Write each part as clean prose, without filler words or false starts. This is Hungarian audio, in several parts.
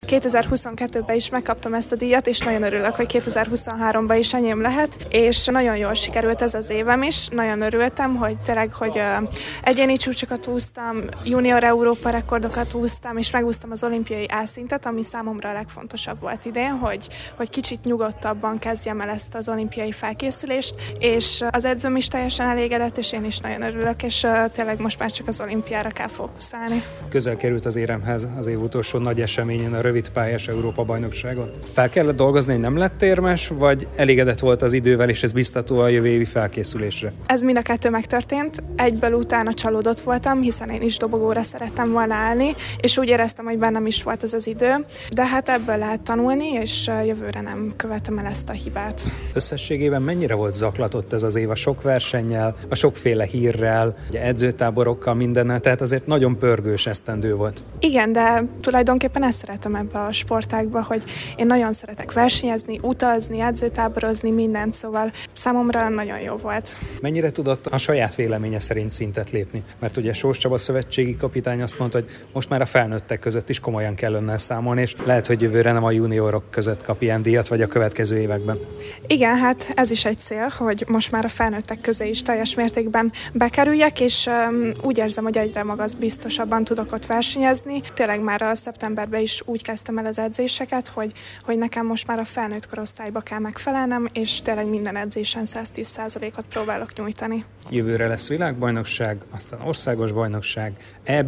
2022-ben is megkaptam ezt a díjat, és nagyon örülök, hogy 2023-ban is enyém lehet, és nagyon jól sikerült ez az évem is. Nagyon örültem, hogy tényleg, hogy egyéni csúcsokat úsztam, junior Európa rekordokat úsztam, és megúsztam az olimpiai A-szintet, ami számomra a legfontosabb volt idén, hogy kicsit nyugodtabban kezdjem el ezt az olimpiai felkészülést, és az edzőm is teljesen elégedett, és én is nagyon örülök, és tényleg most már csak az olimpiára kell fókuszálni. Közel került az éremhez az év utolsó nagy eseményen, a rövidpályás Európa-bajnokságon. Fel kellett dolgozni, hogy nem lett érmes, vagy elégedett volt az idővel, és ez biztató a jövő évi felkészülésre? Ez mind a kettő megtörtént. Egyből utána csalódott voltam, hiszen én is dobogóra szerettem volna állni, és úgy éreztem, hogy bennem is volt ez az idő, de hát ebből lehet tanulni, és jövőre nem követem el ezt a hibát. Összességében mennyire volt zaklatott ez az év a sok versennyel, a sokféle hírrel, edzőtáborokkal, mindennel, tehát azért nagyon pörgős esztendő volt. Igen, de tulajdonképpen ezt szeretem ebbe a sportágba, hogy én nagyon szeretek versenyezni, utazni, edzőtáborozni, mindent, szóval számomra nagyon jó volt. Mennyire tudott a saját véleménye szerint szintet lépni? Mert ugye Sós Csaba szövetségi kapitány azt mondta, hogy most már a felnőttek között is komolyan kell önnel számolni, és lehet, hogy jövőre nem a juniorok között kap ilyen díjat, vagy a következő években. Igen, hát ez is egy cél, hogy most már a felnőttek közé is teljes mértékben bekerüljek, és úgy érzem, hogy egyre magabiztosabban tudok ott versenyezni. Tényleg már a szeptemberben is úgy kezdtem el az edzéseket, hogy nekem most már a felnőtt korosztályba kell megfelelnem, és tényleg minden edzésen 110%-ot próbálok nyújtani. Jövőre lesz világbajnokság, aztán országos bajnokság, EB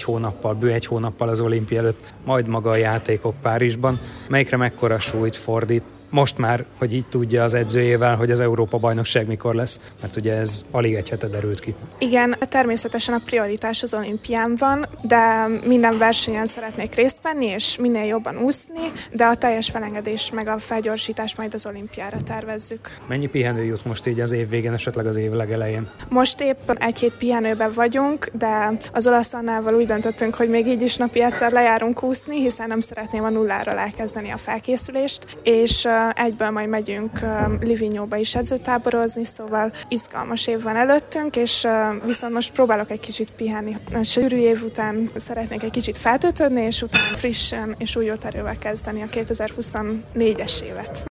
bő egy hónappal az olimpia előtt, majd maga a játékok Párizsban. Melyikre mekkora súlyt fordít? Most már, hogy így tudja az edzőjével, hogy az Európa-bajnokság mikor lesz, mert ugye ez alig egy hete derült ki. Igen, természetesen a prioritás az olimpián van, de minden versenyen szeretnék részt venni, és minél jobban úszni, de a teljes felengedés meg a felgyorsítás majd az olimpiára tervezzük. Mennyi pihenő jut most így az év végén, esetleg az év legelején? Most épp egy hét pihenőben vagyunk, de az olasz Annával úgy döntöttünk, hogy még így is napi egyszer lejárunk úszni, hiszen nem szeretném a nulláról elkezdeni a felkészülést, és egyből majd megyünk Livignóba is edzőtáborozni, szóval izgalmas év van előttünk, és viszont most próbálok egy kicsit pihenni. A sűrű év után szeretnék egy kicsit feltöltődni, és utána frissen és új erővel kezdeni a 2024-es évet.